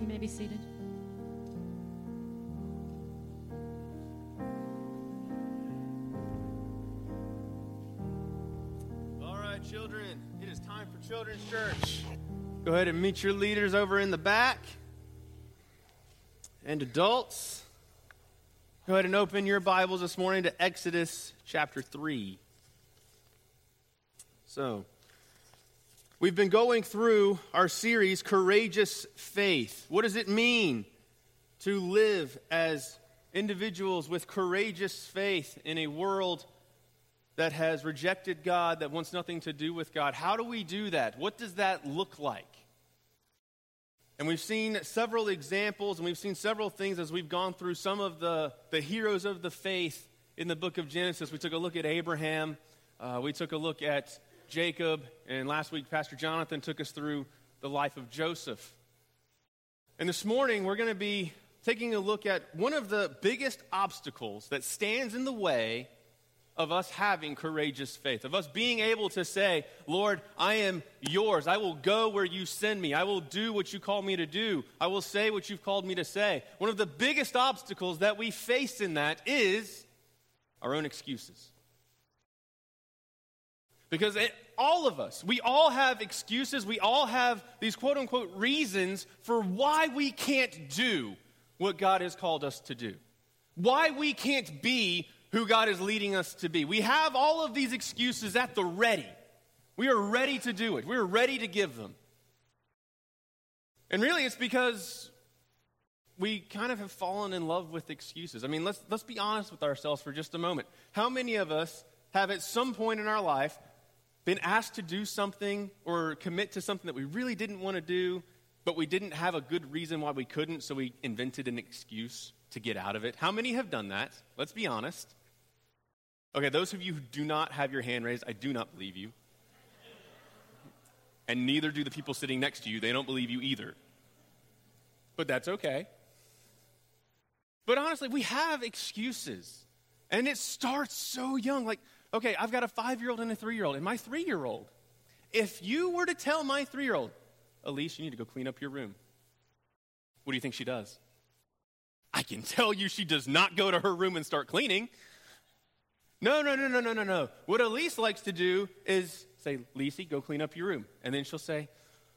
may be seated. All right, children, it is time for Children's Church. Go ahead and meet your leaders over in the back. And adults, go ahead and open your Bibles this morning to Exodus chapter 3. So, we've been going through our series, Courageous Faith. What does it mean to live as individuals with courageous faith in a world that has rejected God, that wants nothing to do with God? How do we do that? What does that look like? And we've seen several examples, and we've seen several things as we've gone through some of the heroes of the faith in the book of Genesis. We took a look at Abraham. We took a look at Jacob. And last week, Pastor Jonathan took us through the life of Joseph. And this morning, we're going to be taking a look at one of the biggest obstacles that stands in the way of us having courageous faith, of us being able to say, Lord, I am yours. I will go where you send me. I will do what you call me to do. I will say what you've called me to say. One of the biggest obstacles that we face in that is our own excuses. Because all of us, we all have excuses. We all have these quote-unquote reasons for why we can't do what God has called us to do. Why we can't be who God is leading us to be. We have all of these excuses at the ready. We are ready to do it. We are ready to give them. And really it's because we kind of have fallen in love with excuses. I mean, let's be honest with ourselves for just a moment. How many of us have at some point in our life been asked to do something or commit to something that we really didn't want to do, but we didn't have a good reason why we couldn't, so we invented an excuse to get out of it? How many have done that? Let's be honest. Okay, those of you who do not have your hand raised, I do not believe you. And neither do the people sitting next to you. They don't believe you either. But that's okay. But honestly, we have excuses. And it starts so young. Like, okay, I've got a 5-year-old and a 3-year-old. And my 3-year-old, if you were to tell my 3-year-old, Elise, you need to go clean up your room, what do you think she does? I can tell you she does not go to her room and start cleaning. No. What Elise likes to do is say, Lacey, go clean up your room. And then she'll say,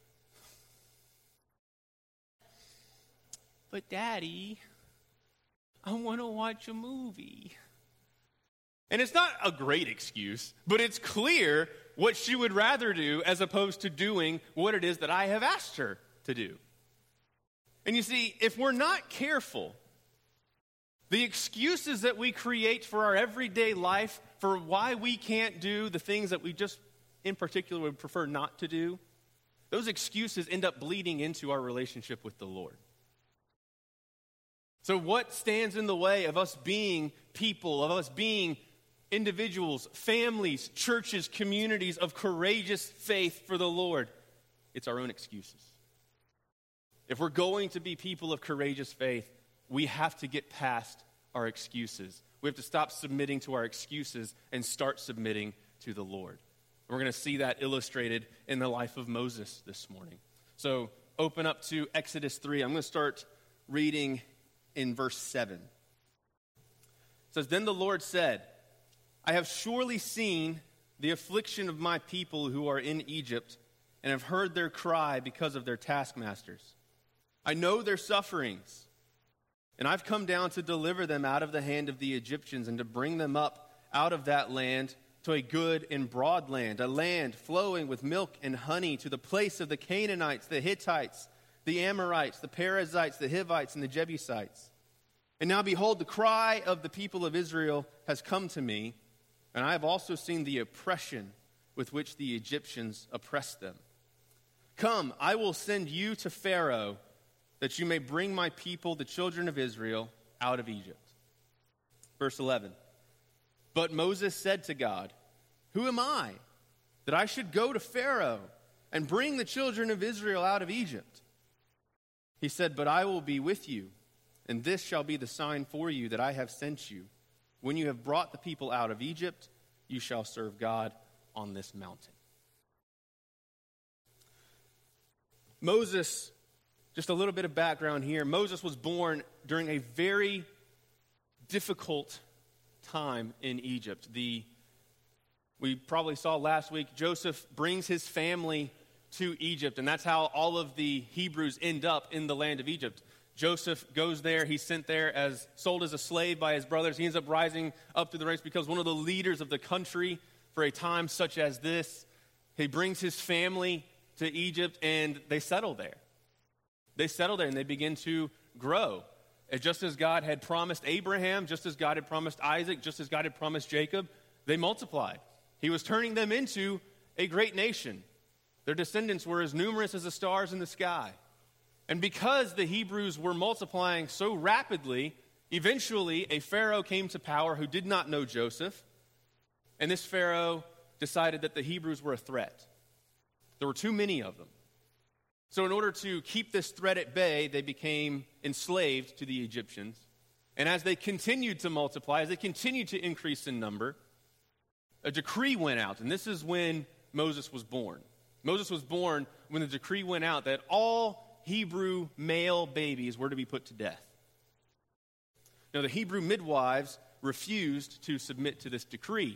but Daddy, I want to watch a movie. And it's not a great excuse, but it's clear what she would rather do as opposed to doing what it is that I have asked her to do. And you see, if we're not careful, the excuses that we create for our everyday life, for why we can't do the things that we just in particular would prefer not to do, those excuses end up bleeding into our relationship with the Lord. So what stands in the way of us being people, of us being individuals, families, churches, communities of courageous faith for the Lord? It's our own excuses. If we're going to be people of courageous faith, we have to get past our excuses. We have to stop submitting to our excuses and start submitting to the Lord. We're going to see that illustrated in the life of Moses this morning. So open up to Exodus 3. I'm going to start reading in verse 7. It says, Then the Lord said, I have surely seen the affliction of my people who are in Egypt, and have heard their cry because of their taskmasters. I know their sufferings, and I've come down to deliver them out of the hand of the Egyptians and to bring them up out of that land to a good and broad land, a land flowing with milk and honey, to the place of the Canaanites, the Hittites, the Amorites, the Perizzites, the Hivites, and the Jebusites. And now behold, the cry of the people of Israel has come to me, and I have also seen the oppression with which the Egyptians oppress them. Come, I will send you to Pharaoh, that you may bring my people, the children of Israel, out of Egypt. Verse 11. But Moses said to God, Who am I, that I should go to Pharaoh and bring the children of Israel out of Egypt? He said, But I will be with you, and this shall be the sign for you that I have sent you. When you have brought the people out of Egypt, you shall serve God on this mountain. Moses Just a little bit of background here. Moses was born during a very difficult time in Egypt. We probably saw last week, Joseph brings his family to Egypt, and that's how all of the Hebrews end up in the land of Egypt. Joseph goes there. He's sent there sold as a slave by his brothers. He ends up rising up through the ranks, becomes one of the leaders of the country for a time such as this. He brings his family to Egypt, and they settle there. They settle there, and they begin to grow. And just as God had promised Abraham, just as God had promised Isaac, just as God had promised Jacob, they multiplied. He was turning them into a great nation. Their descendants were as numerous as the stars in the sky. And because the Hebrews were multiplying so rapidly, eventually a Pharaoh came to power who did not know Joseph. And this Pharaoh decided that the Hebrews were a threat. There were too many of them. So in order to keep this threat at bay, they became enslaved to the Egyptians. And as they continued to multiply, as they continued to increase in number, a decree went out. And this is when Moses was born. Moses was born when the decree went out that all Hebrew male babies were to be put to death. Now, the Hebrew midwives refused to submit to this decree.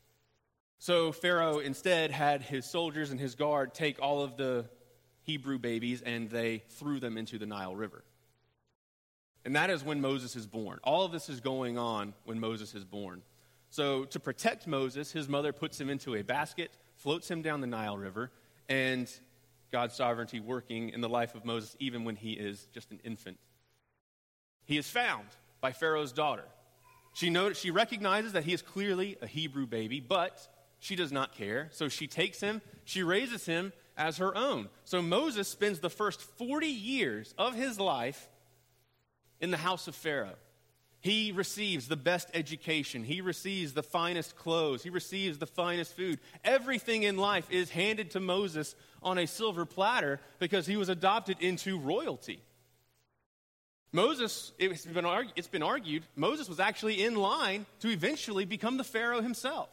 So Pharaoh instead had his soldiers and his guard take all of the Hebrew babies and they threw them into the Nile River. And that is when Moses is born. All of this is going on when Moses is born. So to protect Moses, his mother puts him into a basket, floats him down the Nile River, and God's sovereignty working in the life of Moses even when he is just an infant. He is found by Pharaoh's daughter. She recognizes that he is clearly a Hebrew baby, but she does not care. So she takes him, she raises him as her own. So Moses spends the first 40 years of his life in the house of Pharaoh. He receives the best education. He receives the finest clothes. He receives the finest food. Everything in life is handed to Moses on a silver platter because he was adopted into royalty. Moses, it's been argued, Moses was actually in line to eventually become the Pharaoh himself.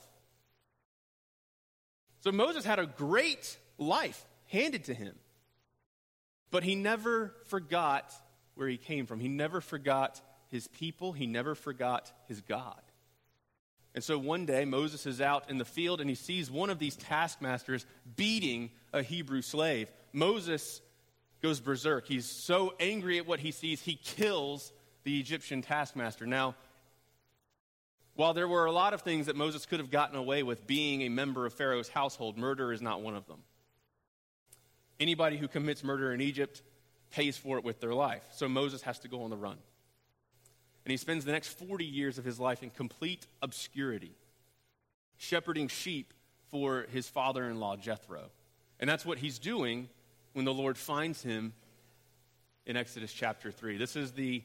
So Moses had a great life handed to him. But he never forgot where he came from. He never forgot his people. He never forgot his God. And so one day, Moses is out in the field and he sees one of these taskmasters beating a Hebrew slave. Moses goes berserk. He's so angry at what he sees, he kills the Egyptian taskmaster. Now, while there were a lot of things that Moses could have gotten away with being a member of Pharaoh's household, murder is not one of them. Anybody who commits murder in Egypt pays for it with their life. So Moses has to go on the run. And he spends the next 40 years of his life in complete obscurity, shepherding sheep for his father-in-law, Jethro. And that's what he's doing when the Lord finds him in Exodus chapter 3. This is the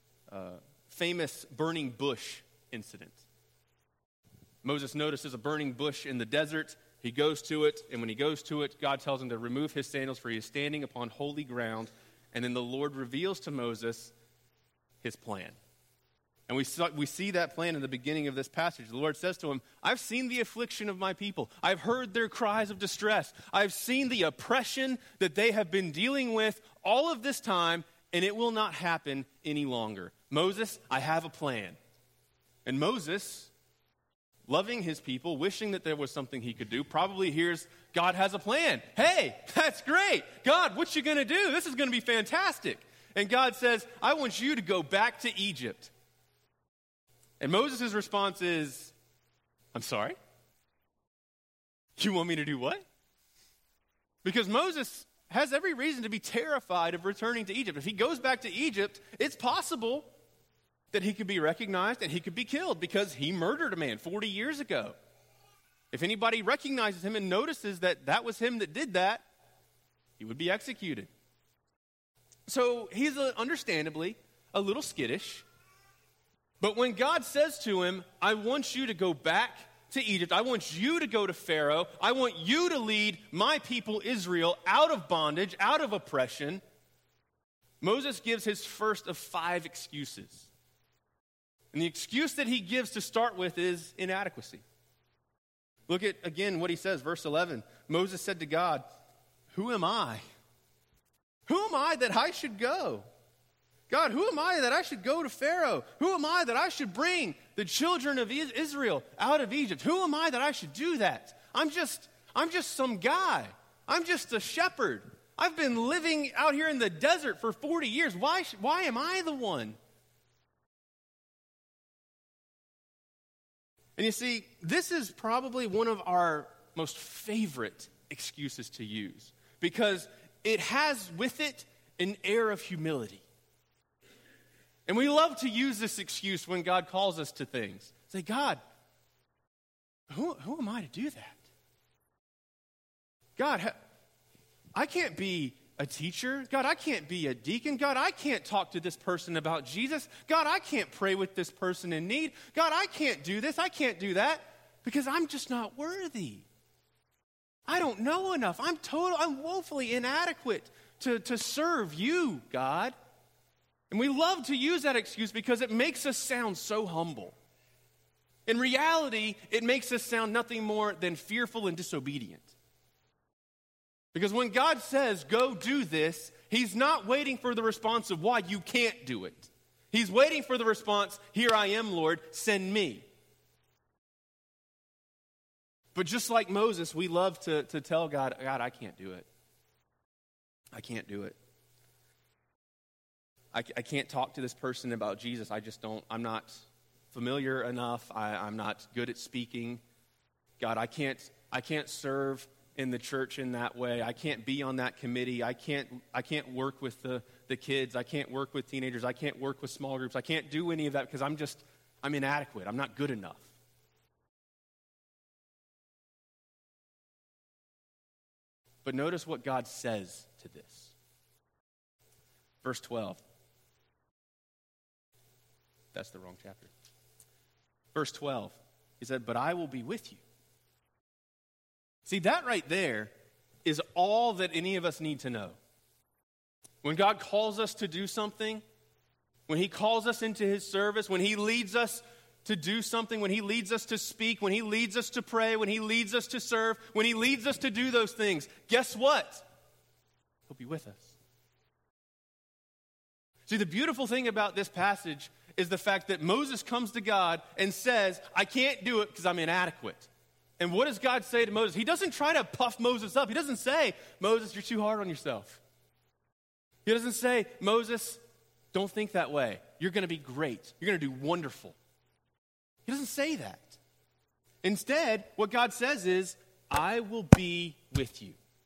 famous burning bush incident. Moses notices a burning bush in the desert. He goes to it, and when he goes to it, God tells him to remove his sandals, for he is standing upon holy ground. And then the Lord reveals to Moses his plan. And we see that plan in the beginning of this passage. The Lord says to him, I've seen the affliction of my people. I've heard their cries of distress. I've seen the oppression that they have been dealing with all of this time, and it will not happen any longer. Moses, I have a plan. And Moses, loving his people, wishing that there was something he could do, probably hears God has a plan. Hey, that's great. God, what you going to do? This is going to be fantastic. And God says, I want you to go back to Egypt. And Moses' response is, I'm sorry? You want me to do what? Because Moses has every reason to be terrified of returning to Egypt. If he goes back to Egypt, it's possible that he could be recognized and he could be killed because he murdered a man 40 years ago. If anybody recognizes him and notices that that was him that did that, he would be executed. So he's understandably a little skittish. But when God says to him, I want you to go back to Egypt, I want you to go to Pharaoh, I want you to lead my people Israel out of bondage, out of oppression, Moses gives his first of 5 excuses. And the excuse that he gives to start with is inadequacy. Look at, again, what he says, verse 11. Moses said to God, who am I? Who am I that I should go? God, who am I that I should go to Pharaoh? Who am I that I should bring the children of Israel out of Egypt? Who am I that I should do that? I'm just some guy. I'm just a shepherd. I've been living out here in the desert for 40 years. Why am I the one? And you see, this is probably one of our most favorite excuses to use because it has with it an air of humility. And we love to use this excuse when God calls us to things. Say, God, who am I to do that? God, I can't be a teacher. God, I can't be a deacon. God, I can't talk to this person about Jesus. God, I can't pray with this person in need. God, I can't do this. I can't do that because I'm just not worthy. I don't know enough. I'm woefully inadequate to serve you, God. And we love to use that excuse because it makes us sound so humble. In reality, it makes us sound nothing more than fearful and disobedient. Because when God says, go do this, he's not waiting for the response of why you can't do it. He's waiting for the response, here I am, Lord, send me. But just like Moses, we love to tell God, God, I can't do it. I can't do it. I can't talk to this person about Jesus. I'm not familiar enough. I'm not good at speaking. God, I can't serve in the church in that way. I can't be on that committee. I can't work with the kids. I can't work with teenagers. I can't work with small groups. I can't do any of that because I'm inadequate. I'm not good enough. But notice what God says to this. Verse 12. That's the wrong chapter. Verse 12. He said, but I will be with you. See, that right there is all that any of us need to know. When God calls us to do something, when he calls us into his service, when he leads us to do something, when he leads us to speak, when he leads us to pray, when he leads us to serve, when he leads us to do those things, guess what? He'll be with us. See, the beautiful thing about this passage is the fact that Moses comes to God and says, I can't do it because I'm inadequate. And what does God say to Moses? He doesn't try to puff Moses up. He doesn't say, Moses, you're too hard on yourself. He doesn't say, Moses, don't think that way. You're going to be great. You're going to do wonderful. He doesn't say that. Instead, what God says is, I will be with you.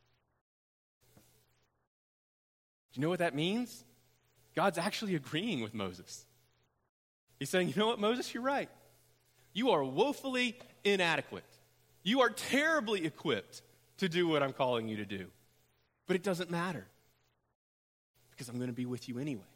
Do you know what that means? God's actually agreeing with Moses. He's saying, you know what, Moses, you're right. You are woefully inadequate. You are terribly equipped to do what I'm calling you to do. But it doesn't matter because I'm going to be with you anyway.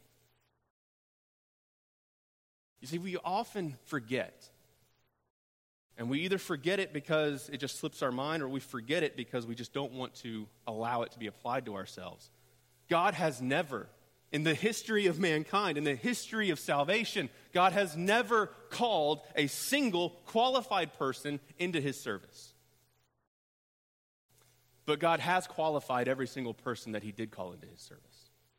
You see, we often forget. And we either forget it because it just slips our mind, or we forget it because we just don't want to allow it to be applied to ourselves. God has never, in the history of mankind, in the history of salvation, God has never called a single qualified person into his service. But God has qualified every single person that he did call into his service.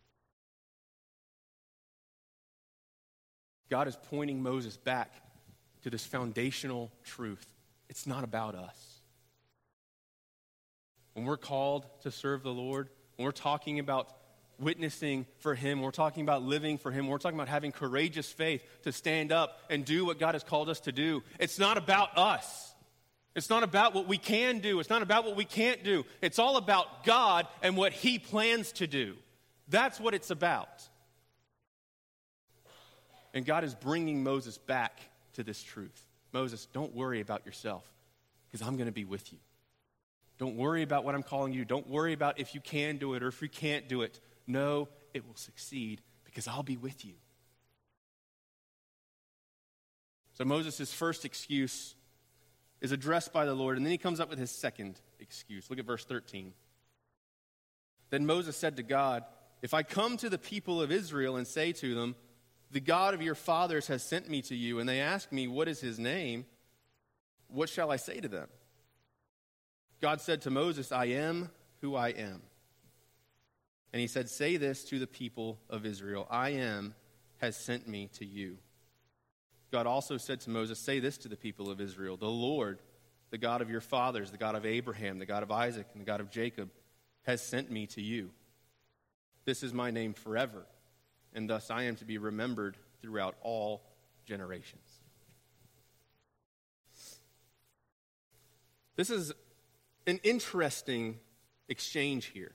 God is pointing Moses back to this foundational truth. It's not about us. When we're called to serve the Lord, when we're talking about witnessing for him, when we're talking about living for him, when we're talking about having courageous faith to stand up and do what God has called us to do, it's not about us. It's not about what we can do. It's not about what we can't do. It's all about God and what he plans to do. That's what it's about. And God is bringing Moses back to this truth. Moses, don't worry about yourself because I'm going to be with you. Don't worry about what I'm calling you. Don't worry about if you can do it or if you can't do it. No, it will succeed because I'll be with you. So Moses' first excuse is addressed by the Lord, and then he comes up with his second excuse. Look at verse 13. Then Moses said to God, if I come to the people of Israel and say to them, the God of your fathers has sent me to you, and they ask me, what is his name? What shall I say to them? God said to Moses, I am who I am. And he said, say this to the people of Israel, I am has sent me to you. God also said to Moses, say this to the people of Israel, the Lord, the God of your fathers, the God of Abraham, the God of Isaac, and the God of Jacob, has sent me to you. This is my name forever, and thus I am to be remembered throughout all generations. This is an interesting exchange here.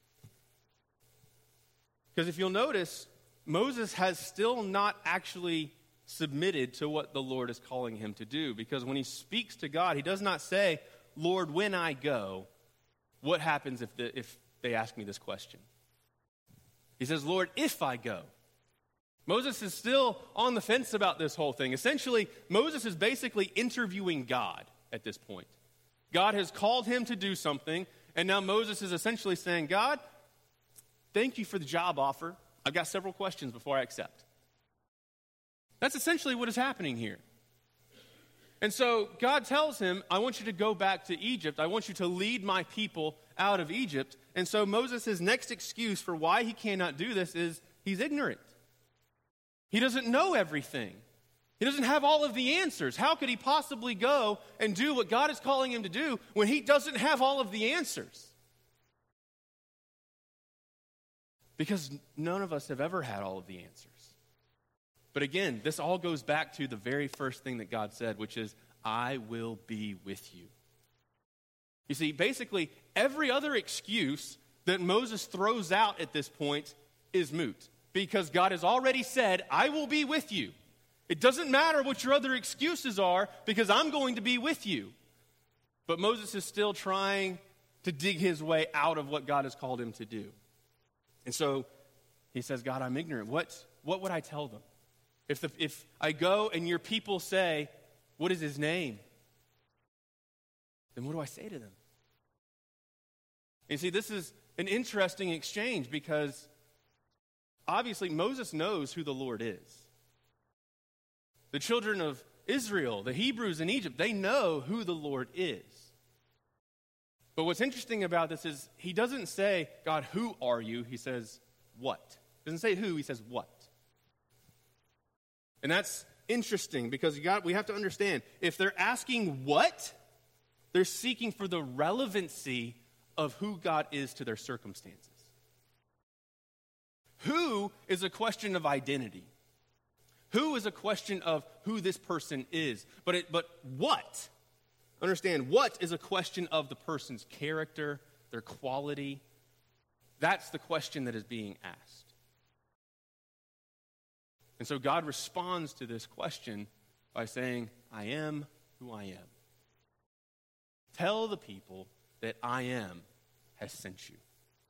Because if you'll notice, Moses has still not actually submitted to what the Lord is calling him to do. Because when he speaks to God, he does not say, Lord, when I go, what happens if they ask me this question? He says, Lord, if I go. Moses is still on the fence about this whole thing. Essentially, Moses is basically interviewing God at this point. God has called him to do something, and now Moses is essentially saying, God, thank you for the job offer. I've got several questions before I accept. That's essentially what is happening here. And so God tells him, I want you to go back to Egypt. I want you to lead my people out of Egypt. And so Moses' next excuse for why he cannot do this is he's ignorant. He doesn't know everything. He doesn't have all of the answers. How could he possibly go and do what God is calling him to do when he doesn't have all of the answers? Because none of us have ever had all of the answers. But again, this all goes back to the very first thing that God said, which is, I will be with you. You see, basically, every other excuse that Moses throws out at this point is moot. Because God has already said, I will be with you. It doesn't matter what your other excuses are, because I'm going to be with you. But Moses is still trying to dig his way out of what God has called him to do. And so he says, God, I'm ignorant. What would I tell them? If I go and your people say, what is his name? Then what do I say to them? And see, this is an interesting exchange because obviously Moses knows who the Lord is. The children of Israel, the Hebrews in Egypt, they know who the Lord is. But what's interesting about this is he doesn't say, God, who are you? He says, what? He doesn't say who, he says what. And that's interesting because we have to understand, if they're asking what, they're seeking for the relevancy of who God is to their circumstances. Who is a question of identity. Who is a question of who this person is. But what? Understand, what is a question of the person's character, their quality. That's the question that is being asked. And so God responds to this question by saying, I am who I am. Tell the people that I am has sent you.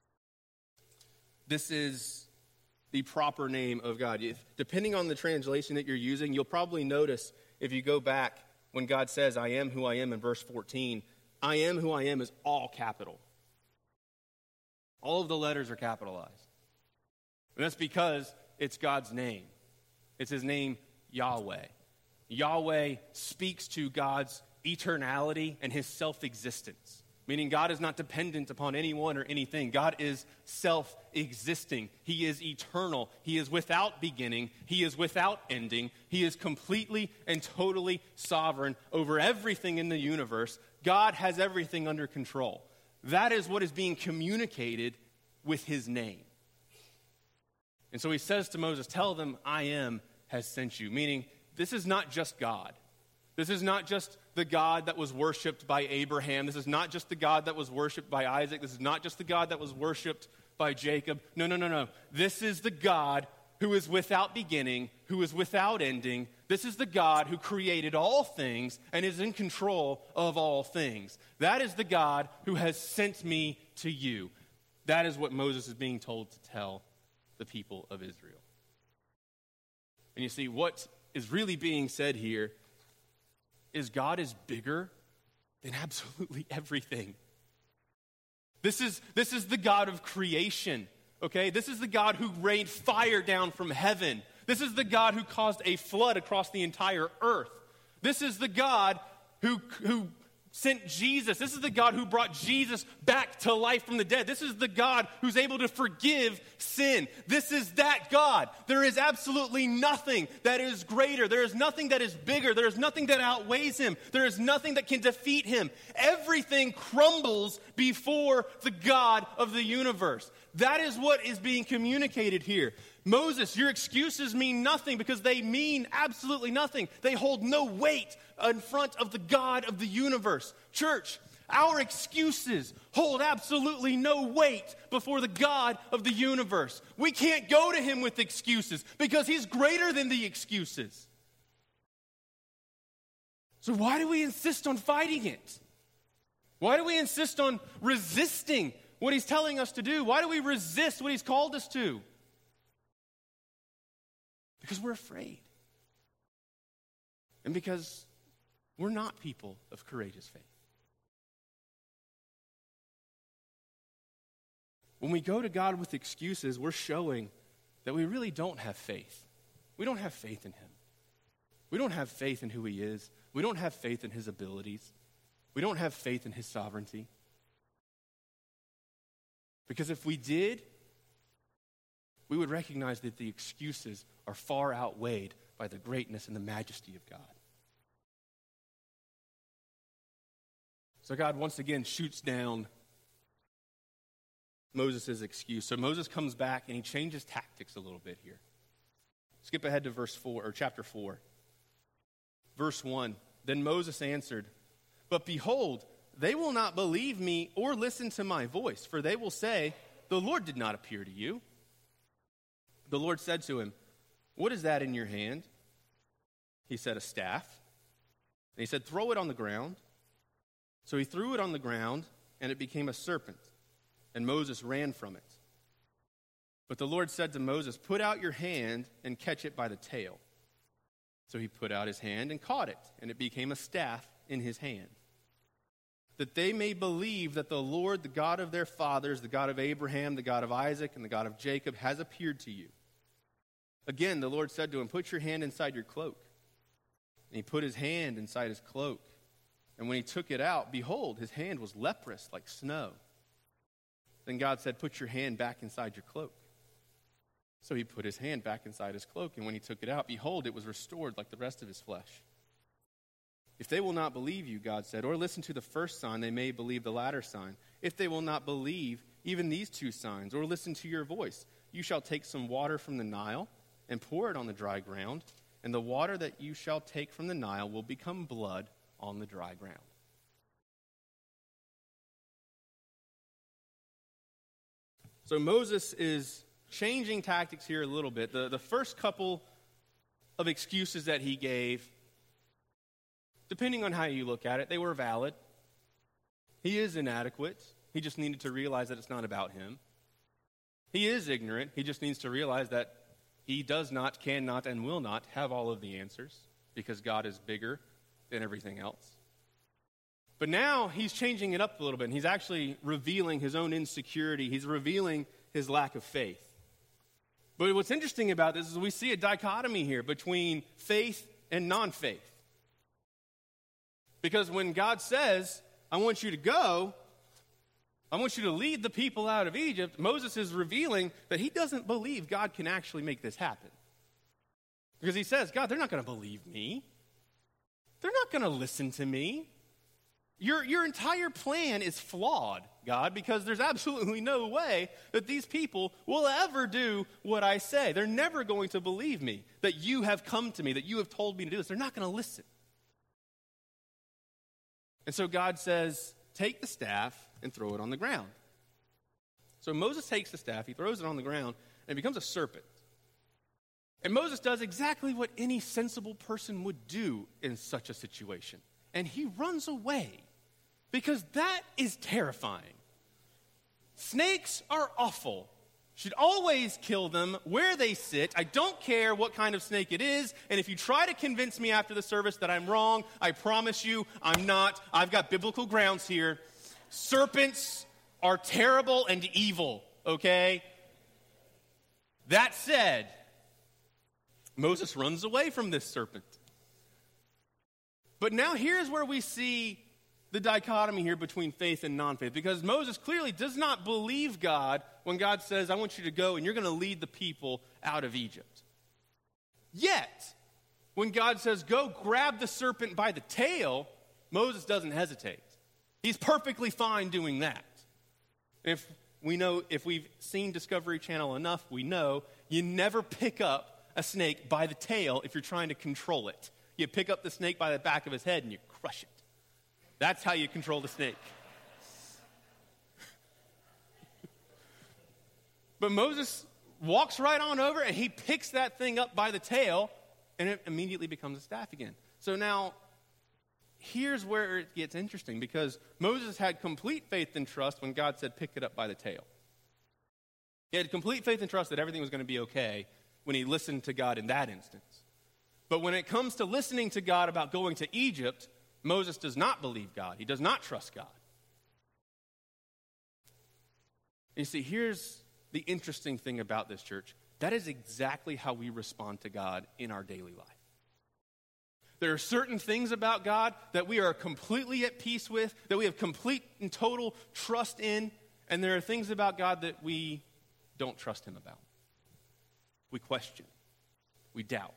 This is the proper name of God. Depending on the translation that you're using, you'll probably notice if you go back when God says, I am who I am in verse 14, I am who I am is all capital. All of the letters are capitalized. And that's because it's God's name. It's his name, Yahweh. Yahweh speaks to God's eternality and his self-existence, meaning God is not dependent upon anyone or anything. God is self-existing. He is eternal. He is without beginning. He is without ending. He is completely and totally sovereign over everything in the universe. God has everything under control. That is what is being communicated with his name. And so he says to Moses, tell them, I am has sent you. Meaning, this is not just God. This is not just the God that was worshipped by Abraham. This is not just the God that was worshipped by Isaac. This is not just the God that was worshipped by Jacob. No. This is the God who is without beginning, who is without ending. This is the God who created all things and is in control of all things. That is the God who has sent me to you. That is what Moses is being told to tell the people of Israel. And you see, what is really being said here is God is bigger than absolutely everything. This is the God of creation, okay? This is the God who rained fire down from heaven. This is the God who caused a flood across the entire earth. This is the God who sent Jesus. This is the God who brought Jesus back to life from the dead. This is the God who's able to forgive sin. This is that God. There is absolutely nothing that is greater. There is nothing that is bigger. There is nothing that outweighs him. There is nothing that can defeat him. Everything crumbles before the God of the universe. That is what is being communicated here. Moses, your excuses mean nothing because they mean absolutely nothing. They hold no weight in front of the God of the universe. Church, our excuses hold absolutely no weight before the God of the universe. We can't go to him with excuses because he's greater than the excuses. So why do we insist on fighting it? Why do we insist on resisting what he's telling us to do? Why do we resist what he's called us to? Because we're afraid. And because we're not people of courageous faith. When we go to God with excuses, we're showing that we really don't have faith. We don't have faith in him. We don't have faith in who he is. We don't have faith in his abilities. We don't have faith in his sovereignty. Because if we did, we would recognize that the excuses are far outweighed by the greatness and the majesty of God. So God once again shoots down Moses' excuse. So Moses comes back and he changes tactics a little bit here. Skip ahead to verse 4 or chapter 4. Verse 1. Then Moses answered, "But behold, they will not believe me or listen to my voice, for they will say, 'The Lord did not appear to you.' The Lord said to him, 'What is that in your hand?' He said, 'A staff.' And he said, 'Throw it on the ground.' So he threw it on the ground, and it became a serpent, and Moses ran from it. But the Lord said to Moses, 'Put out your hand and catch it by the tail.' So he put out his hand and caught it, and it became a staff in his hand. That they may believe that the Lord, the God of their fathers, the God of Abraham, the God of Isaac, and the God of Jacob, has appeared to you." Again, the Lord said to him, "Put your hand inside your cloak." And he put his hand inside his cloak. And when he took it out, behold, his hand was leprous like snow. Then God said, "Put your hand back inside your cloak." So he put his hand back inside his cloak, and when he took it out, behold, it was restored like the rest of his flesh. "If they will not believe you," God said, "or listen to the first sign, they may believe the latter sign. If they will not believe even these two signs, or listen to your voice, you shall take some water from the Nile and pour it on the dry ground, and the water that you shall take from the Nile will become blood on the dry ground." So Moses is changing tactics here a little bit. The first couple of excuses that he gave, depending on how you look at it, they were valid. He is inadequate. He just needed to realize that it's not about him. He is ignorant. He just needs to realize that he does not, cannot, and will not have all of the answers because God is bigger than everything else. But now he's changing it up a little bit, and he's actually revealing his own insecurity. He's revealing his lack of faith. But what's interesting about this is we see a dichotomy here between faith and non-faith. Because when God says, "I want you to go, I want you to lead the people out of Egypt," Moses is revealing that he doesn't believe God can actually make this happen. Because he says, "God, they're not going to believe me. They're not going to listen to me. Your entire plan is flawed, God, because there's absolutely no way that these people will ever do what I say. They're never going to believe me, that you have come to me, that you have told me to do this. They're not going to listen." And so God says, "Take the staff and throw it on the ground." So Moses takes the staff, he throws it on the ground, and it becomes a serpent. And Moses does exactly what any sensible person would do in such a situation. And he runs away because that is terrifying. Snakes are awful. Should always kill them where they sit. I don't care what kind of snake it is. And if you try to convince me after the service that I'm wrong, I promise you I'm not. I've got biblical grounds here. Serpents are terrible and evil, okay? That said, Moses runs away from this serpent. But now here's where we see the dichotomy here between faith and non-faith, because Moses clearly does not believe God when God says, I want you to go and you're going to lead the people out of Egypt. Yet, when God says, go grab the serpent by the tail, Moses doesn't hesitate. He's perfectly fine doing that. If we've seen Discovery Channel enough, we know you never pick up a snake by the tail if you're trying to control it. You pick up the snake by the back of his head and you crush it. That's how you control the snake. But Moses walks right on over and he picks that thing up by the tail and it immediately becomes a staff again. So now, here's where it gets interesting, because Moses had complete faith and trust when God said, pick it up by the tail. He had complete faith and trust that everything was going to be okay when he listened to God in that instance. But when it comes to listening to God about going to Egypt, Moses does not believe God. He does not trust God. You see, here's the interesting thing about this, church. That is exactly how we respond to God in our daily life. There are certain things about God that we are completely at peace with, that we have complete and total trust in, and there are things about God that we don't trust him about. We question. We doubt.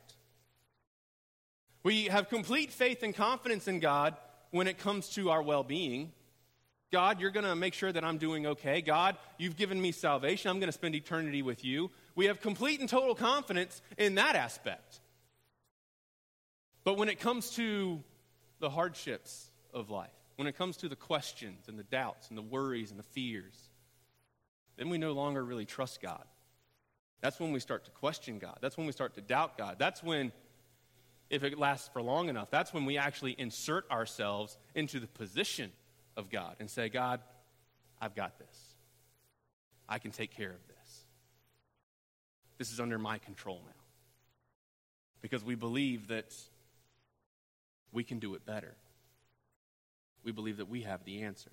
We have complete faith and confidence in God when it comes to our well-being. God, you're going to make sure that I'm doing okay. God, you've given me salvation. I'm going to spend eternity with you. We have complete and total confidence in that aspect. But when it comes to the hardships of life, when it comes to the questions and the doubts and the worries and the fears, then we no longer really trust God. That's when we start to question God. That's when we start to doubt God. That's when, if it lasts for long enough, that's when we actually insert ourselves into the position of God and say, God, I've got this. I can take care of this. This is under my control now. Because we believe that we can do it better. We believe that we have the answer.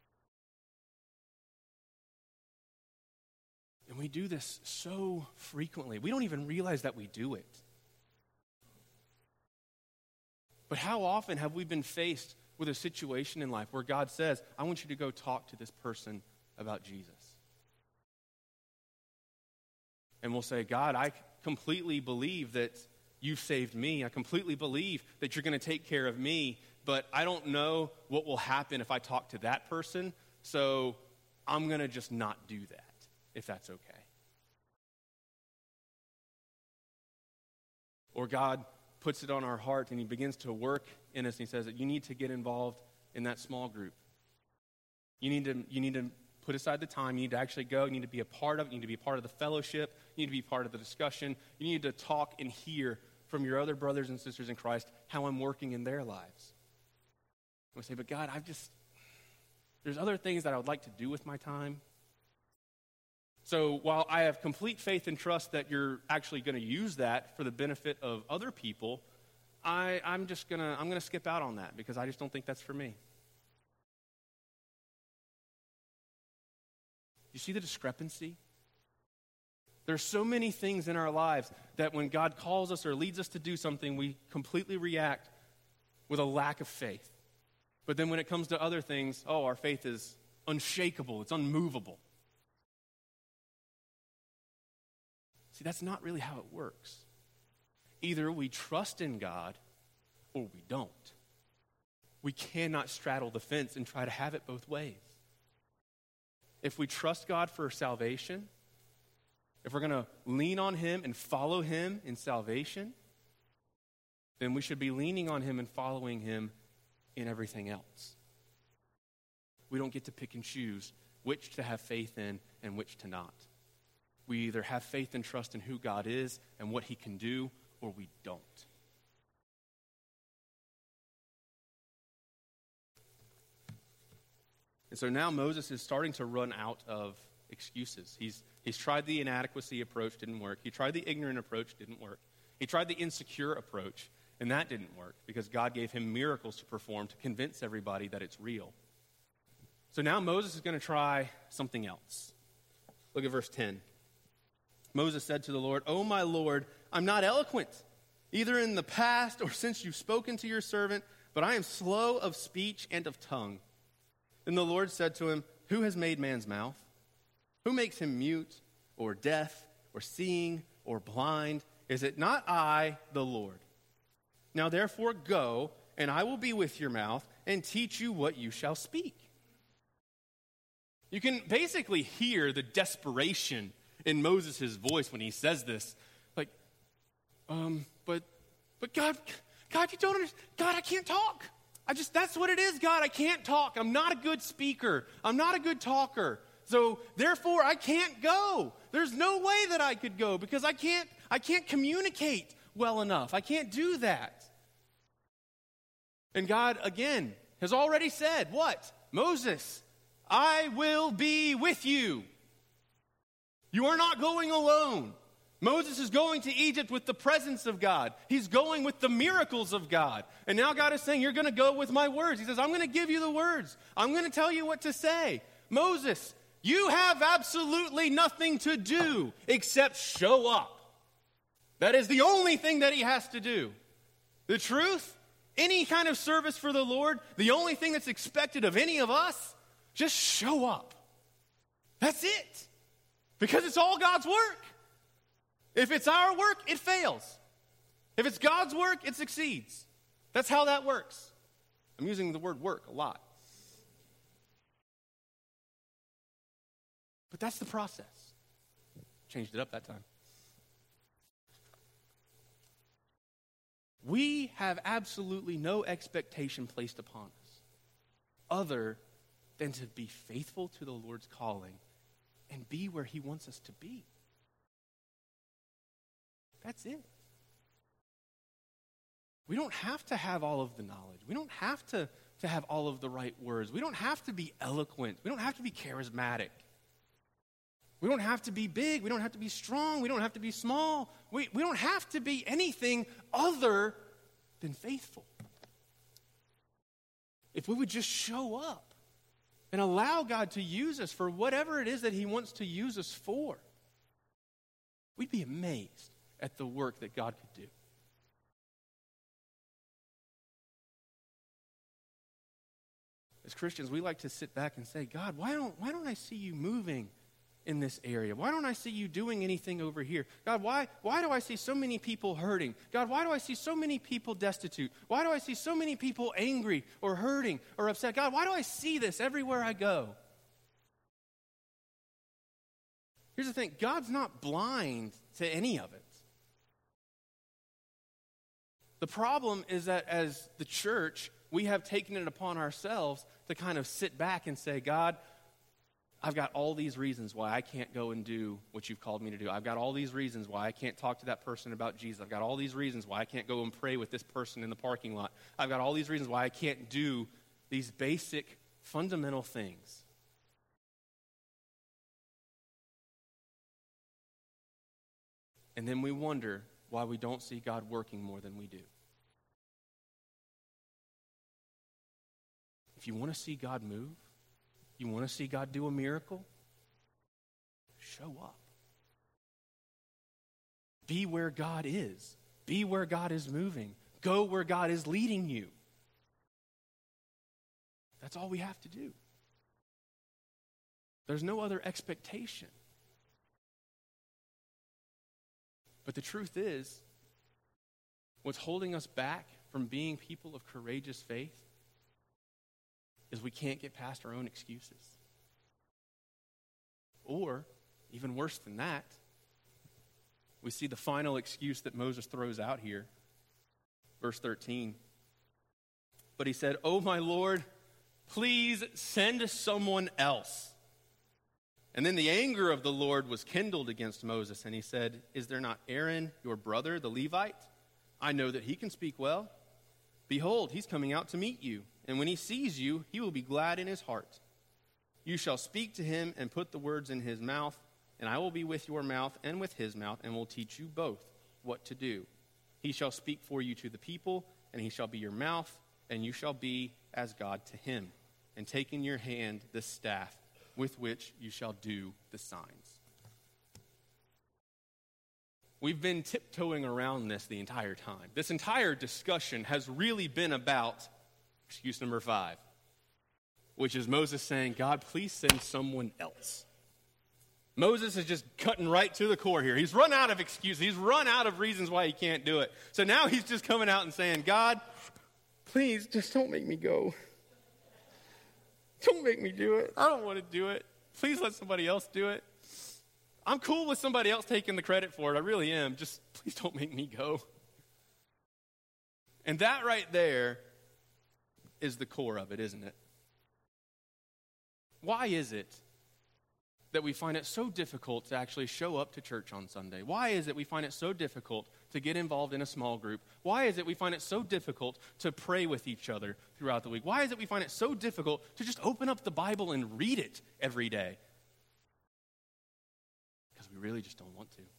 And we do this so frequently. We don't even realize that we do it. But how often have we been faced with a situation in life where God says, I want you to go talk to this person about Jesus? And we'll say, God, I completely believe that you've saved me. I completely believe that you're going to take care of me, but I don't know what will happen if I talk to that person, so I'm going to just not do that, if that's okay. Or God puts it on our heart and he begins to work in us and he says that you need to get involved in that small group. You need to put aside the time. You need to actually go. You need to be a part of it. You need to be a part of the fellowship. You need to be part of the discussion. You need to talk and hear from your other brothers and sisters in Christ how I'm working in their lives. And we say, but God, there's other things that I would like to do with my time. So while I have complete faith and trust that you're actually going to use that for the benefit of other people, I'm going to skip out on that because I just don't think that's for me. You see the discrepancy? There's so many things in our lives that when God calls us or leads us to do something, we completely react with a lack of faith. But then when it comes to other things, our faith is unshakable, it's unmovable. See, that's not really how it works. Either we trust in God or we don't. We cannot straddle the fence and try to have it both ways. If we trust God for salvation, if we're going to lean on him and follow him in salvation, then we should be leaning on him and following him in everything else. We don't get to pick and choose which to have faith in and which to not. We either have faith and trust in who God is and what he can do, or we don't. And so now Moses is starting to run out of excuses. He's tried the inadequacy approach, didn't work. He tried the ignorant approach, didn't work. He tried the insecure approach, and that didn't work because God gave him miracles to perform to convince everybody that it's real. So now Moses is going to try something else. Look at verse 10. Moses said to the Lord, "O my Lord, I'm not eloquent, either in the past or since you've spoken to your servant. but I am slow of speech and of tongue. Then the Lord said to him, who has made man's mouth? Who makes him mute or deaf or seeing or blind? Is it not I, the Lord? Now therefore go, and I will be with your mouth and teach you what you shall speak. You can basically hear the desperation in Moses' voice when he says this. Like, but God, you don't understand. God, I can't talk. That's what it is, God. I can't talk. I'm not a good speaker. I'm not a good talker. So therefore, I can't go. There's no way that I could go because I can't communicate well enough. I can't do that. And God, again, has already said, what? Moses, I will be with you. You are not going alone. Moses is going to Egypt with the presence of God. He's going with the miracles of God. And now God is saying, you're going to go with my words. He says, I'm going to give you the words. I'm going to tell you what to say. Moses, you have absolutely nothing to do except show up. That is the only thing that he has to do. The truth, any kind of service for the Lord, the only thing that's expected of any of us, just show up. That's it. Because it's all God's work. If it's our work, it fails. If it's God's work, it succeeds. That's how that works. I'm using the word work a lot. But that's the process. Changed it up that time. We have absolutely no expectation placed upon us other than to be faithful to the Lord's calling and be where he wants us to be. That's it. We don't have to have all of the knowledge. We don't have to have all of the right words. We don't have to be eloquent. We don't have to be charismatic. We don't have to be big. We don't have to be strong. We don't have to be small. We don't have to be anything other than faithful. If we would just show up and allow God to use us for whatever it is that he wants to use us for, we'd be amazed at the work that God could do. As Christians, we like to sit back and say, God, why don't I see you moving in this area? Why don't I see you doing anything over here? God, why do I see so many people hurting? God, why do I see so many people destitute? Why do I see so many people angry or hurting or upset? God, why do I see this everywhere I go? Here's the thing, God's not blind to any of it. The problem is that as the church, we have taken it upon ourselves to kind of sit back and say, God, I've got all these reasons why I can't go and do what you've called me to do. I've got all these reasons why I can't talk to that person about Jesus. I've got all these reasons why I can't go and pray with this person in the parking lot. I've got all these reasons why I can't do these basic, fundamental things. And then we wonder why we don't see God working more than we do. If you want to see God move, you want to see God do a miracle, show up. Be where God is. Be where God is moving. Go where God is leading you. That's all we have to do. There's no other expectation. But the truth is, what's holding us back from being people of courageous faith is we can't get past our own excuses. Or, even worse than that, we see the final excuse that Moses throws out here. Verse 13. But he said, "Oh, my Lord, please send someone else." And then the anger of the Lord was kindled against Moses, and he said, "Is there not Aaron, your brother, the Levite? I know that he can speak well. Behold, he's coming out to meet you, and when he sees you, he will be glad in his heart. You shall speak to him and put the words in his mouth, and I will be with your mouth and with his mouth, and will teach you both what to do. He shall speak for you to the people, and he shall be your mouth, and you shall be as God to him. And take in your hand the staff with which you shall do the signs." We've been tiptoeing around this the entire time. This entire discussion has really been about Excuse number 5, which is Moses saying, God, please send someone else. Moses is just cutting right to the core here. He's run out of excuses. He's run out of reasons why he can't do it. So now he's just coming out and saying, God, please just don't make me go. Don't make me do it. I don't want to do it. Please let somebody else do it. I'm cool with somebody else taking the credit for it. I really am. Just please don't make me go. And that right there is the core of it, isn't it? Why is it that we find it so difficult to actually show up to church on Sunday? Why is it we find it so difficult to get involved in a small group? Why is it we find it so difficult to pray with each other throughout the week? Why is it we find it so difficult to just open up the Bible and read it every day? Because we really just don't want to.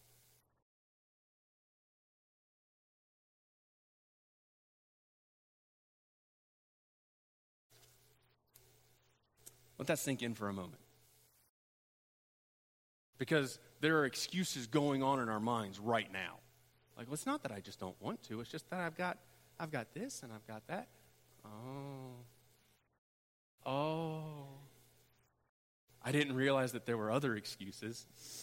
Let that sink in for a moment. Because there are excuses going on in our minds right now. Like, well, it's not that I just don't want to. It's just that I've got this and I've got that. Oh. I didn't realize that there were other excuses.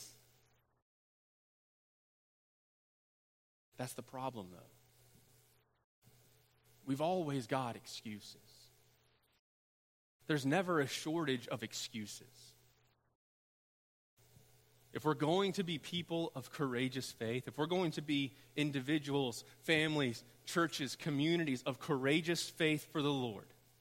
That's the problem, though. We've always got excuses. There's never a shortage of excuses. If we're going to be people of courageous faith, if we're going to be individuals, families, churches, communities of courageous faith for the Lord,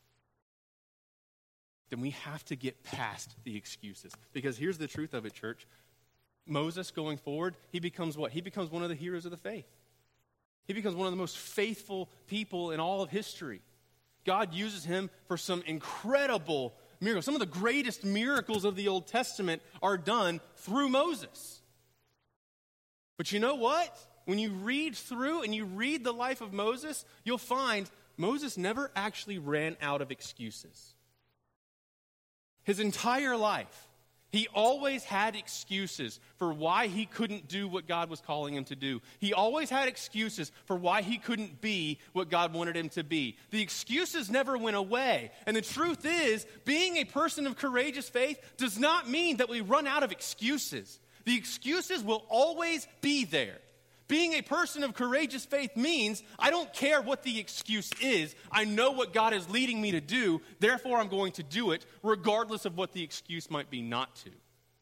then we have to get past the excuses. Because here's the truth of it, church. Moses, going forward, he becomes what? He becomes one of the heroes of the faith. He becomes one of the most faithful people in all of history. God uses him for some incredible miracles. Some of the greatest miracles of the Old Testament are done through Moses. But you know what? When you read through and you read the life of Moses, you'll find Moses never actually ran out of excuses. His entire life, he always had excuses for why he couldn't do what God was calling him to do. He always had excuses for why he couldn't be what God wanted him to be. The excuses never went away. And the truth is, being a person of courageous faith does not mean that we run out of excuses. The excuses will always be there. Being a person of courageous faith means I don't care what the excuse is. I know what God is leading me to do. Therefore, I'm going to do it regardless of what the excuse might be not to.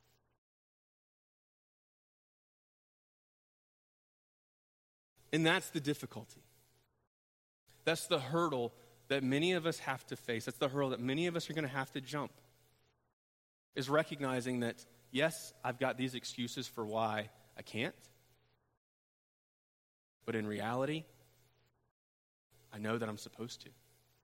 And that's the difficulty. That's the hurdle that many of us have to face. That's the hurdle that many of us are going to have to jump. Is recognizing that, yes, I've got these excuses for why I can't. But in reality, I know that I'm supposed to.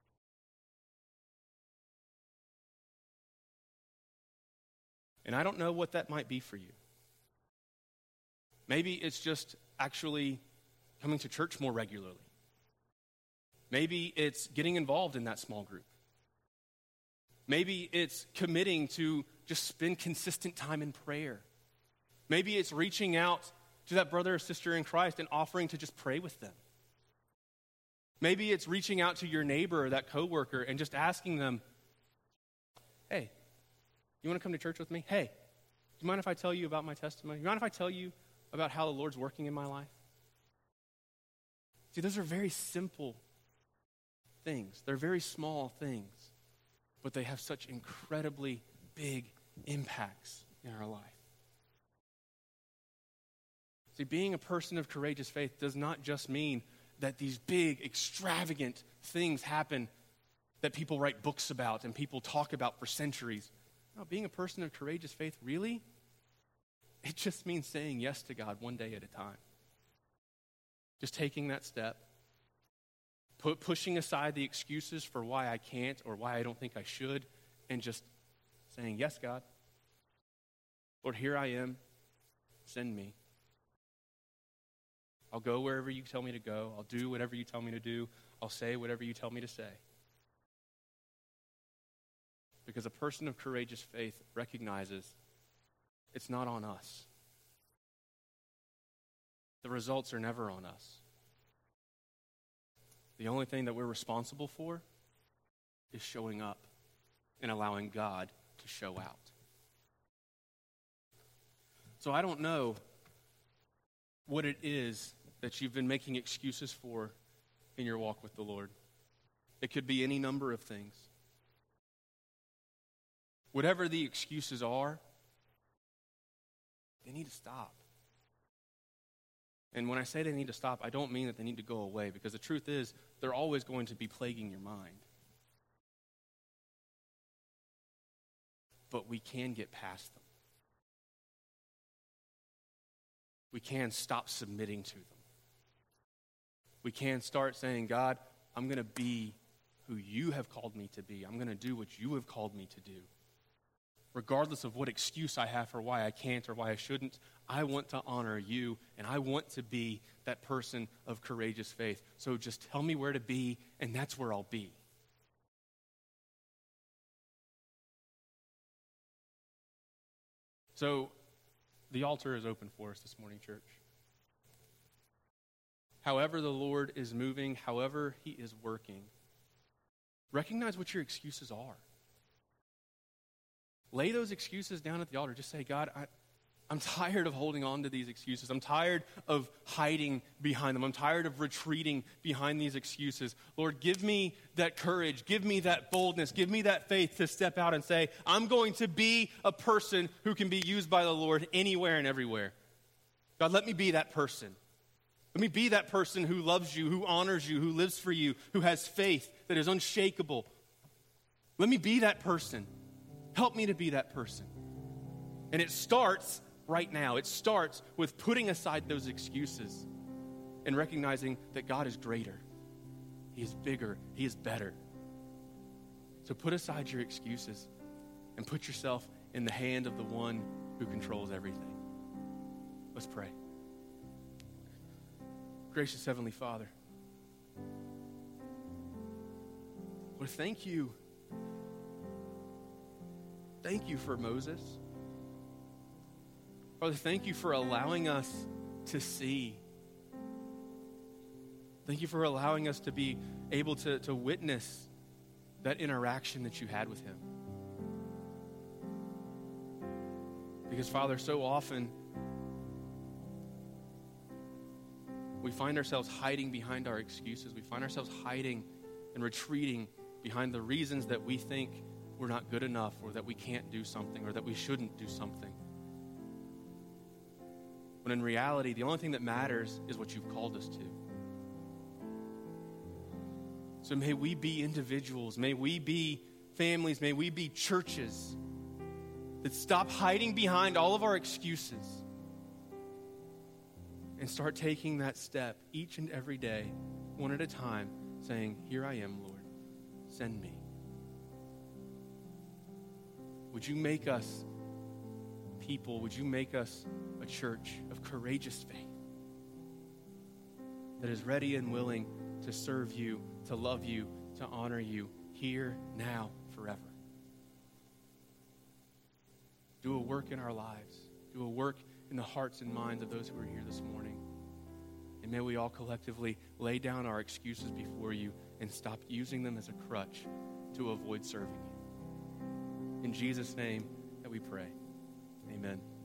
And I don't know what that might be for you. Maybe it's just actually coming to church more regularly. Maybe it's getting involved in that small group. Maybe it's committing to just spend consistent time in prayer. Maybe it's reaching out to that brother or sister in Christ and offering to just pray with them. Maybe it's reaching out to your neighbor or that coworker and just asking them, hey, you want to come to church with me? Hey, do you mind if I tell you about my testimony? Do you mind if I tell you about how the Lord's working in my life? See, those are very simple things. They're very small things, but they have such incredibly big impacts in our life. See, being a person of courageous faith does not just mean that these big, extravagant things happen that people write books about and people talk about for centuries. No, being a person of courageous faith, really, it just means saying yes to God one day at a time. Just taking that step, pushing aside the excuses for why I can't or why I don't think I should, and just saying, yes, God. Lord, here I am. Send me. I'll go wherever you tell me to go. I'll do whatever you tell me to do. I'll say whatever you tell me to say. Because a person of courageous faith recognizes it's not on us. The results are never on us. The only thing that we're responsible for is showing up and allowing God to show out. So I don't know what it is that you've been making excuses for in your walk with the Lord. It could be any number of things. Whatever the excuses are, they need to stop. And when I say they need to stop, I don't mean that they need to go away, because the truth is, they're always going to be plaguing your mind. But we can get past them. We can stop submitting to them. We can start saying, God, I'm going to be who you have called me to be. I'm going to do what you have called me to do. Regardless of what excuse I have for why I can't or why I shouldn't, I want to honor you, and I want to be that person of courageous faith. So just tell me where to be, and that's where I'll be. So the altar is open for us this morning, church. However the Lord is moving, however he is working, recognize what your excuses are. Lay those excuses down at the altar. Just say, God, I'm tired of holding on to these excuses. I'm tired of hiding behind them. I'm tired of retreating behind these excuses. Lord, give me that courage. Give me that boldness. Give me that faith to step out and say, I'm going to be a person who can be used by the Lord anywhere and everywhere. God, let me be that person. Let me be that person who loves you, who honors you, who lives for you, who has faith that is unshakable. Let me be that person. Help me to be that person. And it starts right now. It starts with putting aside those excuses and recognizing that God is greater. He is bigger. He is better. So put aside your excuses and put yourself in the hand of the one who controls everything. Let's pray. Gracious Heavenly Father, Lord, thank you. Thank you for Moses. Father, thank you for allowing us to see. Thank you for allowing us to be able to witness that interaction that you had with him. Because, Father, so often we find ourselves hiding behind our excuses. We find ourselves hiding and retreating behind the reasons that we think we're not good enough, or that we can't do something, or that we shouldn't do something. When in reality, the only thing that matters is what you've called us to. So may we be individuals, may we be families, may we be churches that stop hiding behind all of our excuses and start taking that step each and every day, one at a time, saying, here I am, Lord, send me. Would you make us people, would you make us a church of courageous faith that is ready and willing to serve you, to love you, to honor you here, now, forever. Do a work in our lives. Do a work in the hearts and minds of those who are here this morning. And may we all collectively lay down our excuses before you and stop using them as a crutch to avoid serving you. In Jesus' name that we pray. Amen.